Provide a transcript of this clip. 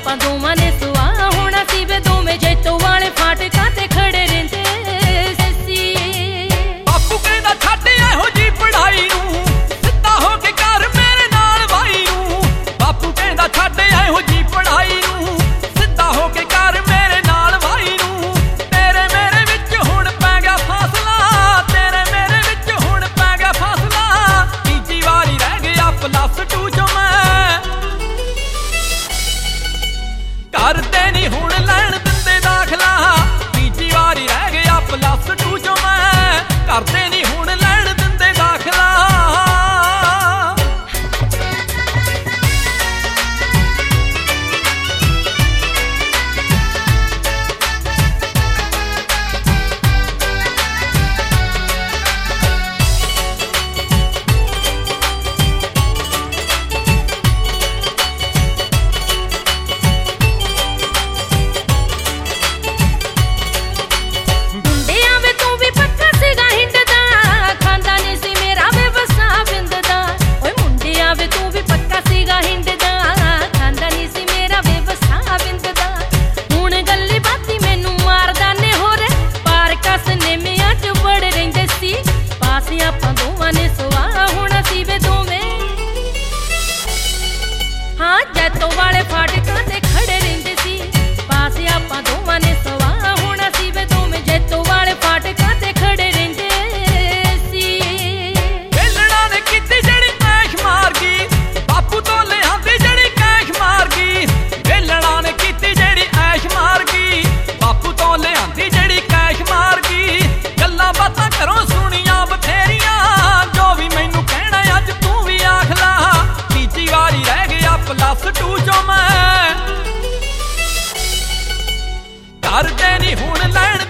ਆਪਾਂ ਦੋਵਾਂ ਨੇ ਸੁਆਹ ਹੋਣਾ ਸੀ ਵੇ ਦੋਵੇਂ ਜੈਤੋ ਵਾਲੇ ਫਾਟਕਾਂ ਤੇ ਖੜੇ ਰਹਿੰਦੇ ਸੀ। ਬਾਪੂ ਕਹਿੰਦਾ ਛੱਡ ਇਹੋ ਜੀ ਪੜ੍ਹਾਈ ਨੂੰ, ਸਿੱਧਾ ਹੋ ਕੇ ਕਰ ਮੇਰੇ ਨਾਲ ਵਾਈ ਨੂੰ। ਬਾਪੂ ਕਹਿੰਦਾ ਛੱਡ ਇਹੋ ਜੀ ਪੜ੍ਹਾਈ ਨੂੰ, ਸਿੱਧਾ ਹੋ ਕੇ ਕਰ ਮੇਰੇ ਨਾਲ ਵਾਈ ਨੂੰ। ਤੇਰੇ ਮੇਰੇ ਵਿੱਚ ਹੁਣ ਪੈ ਗਿਆ ਫਾਸਲਾ, ਤੇਰੇ ਮੇਰੇ ਵਿੱਚ ਹੁਣ ਪੈ ਗਿਆ ਫਾਸਲਾ। ਤੀਜੀ ਵਾਰੀ ਰਹਿ ਗਿਆ +2 ਚੋਂ ਮੈਂ, ਕਰਦੇ ਨੀ ਹੁਣ ਲੈਣ ਦਿੰਦੇ ਦਾਖਲਾ। ਤੀਜੀ ਵਾਰੀ ਰਹਿ ਗਿਆ +2 ਚੋਂ ਮੈਂ, ਕਰਦੇ ਨੀ ਹੁਣ ਲੈਣ ਦਿੰਦੇ ਦਾਖਲਾ। ਆਪਾਂ ਦੋਵਾਂ ਨੇ ਸੁਆਹ ਹੋਣਾ ਸੀ ਵੇ ਦੋਵੇਂ, ਹਾਂ ਜੈਤੋ ਵਾਲੇ ਫਾਟਕਾਂ ਤੇ ਖੜੇ ਰਹਿੰਦੇ ਸੀ। ਪਾਸ ਆਪਾਂ ਦੋਵਾਂ ਨੇ ਸੁਆਹ ਹੋਣਾ ਸੀ ਵੇ ਦੋਵੇਂ, ਜੈਤੋ ਵਾਲੇ ਫਾਟਕਾਂ ਤੇ ਖੜੇ ਰਹਿੰਦੇ ਸੀ। ਵੇਲਣਾ ਨੇ ਕੀਤੀ ਜਿਹੜੀ ਐਸ਼ ਮਾਰ ਗਈ, ਬਾਪੂ ਤੋਂ ਲਿਆਂਦੀ ਜਿਹੜੀ ਕੈਸ਼ ਮਾਰ ਗਈ। ਵੇਲਣਾ ਨੇ ਕੀਤੀ ਜਿਹੜੀ ਐਸ਼ ਮਾਰ ਗਈ, ਬਾਪੂ ਤੋਂ ਲਿਆਂਦੀ ਜਿਹੜੀ ਕੈਸ਼ ਮਾਰ ਗਈ। ਗੱਲਾਂ ਬਾਤਾਂ ਘਰੋਂ ਸੁਣੀਆਂ ਬਥੇਰੀਆਂ, ਜੋ ਵੀ ਮੈਨੂੰ ਕਹਿਣਾ ਅੱਜ ਤੂੰ ਵੀ ਆਖ ਲਾ। ਤੀਜੀ ਵਾਰੀ ਰਹਿ ਗਿਆ +2 ਚੋਂ ਮੈਂ, ਕਰਦੇ ਨੀ ਹੁਣ ਲੈਣ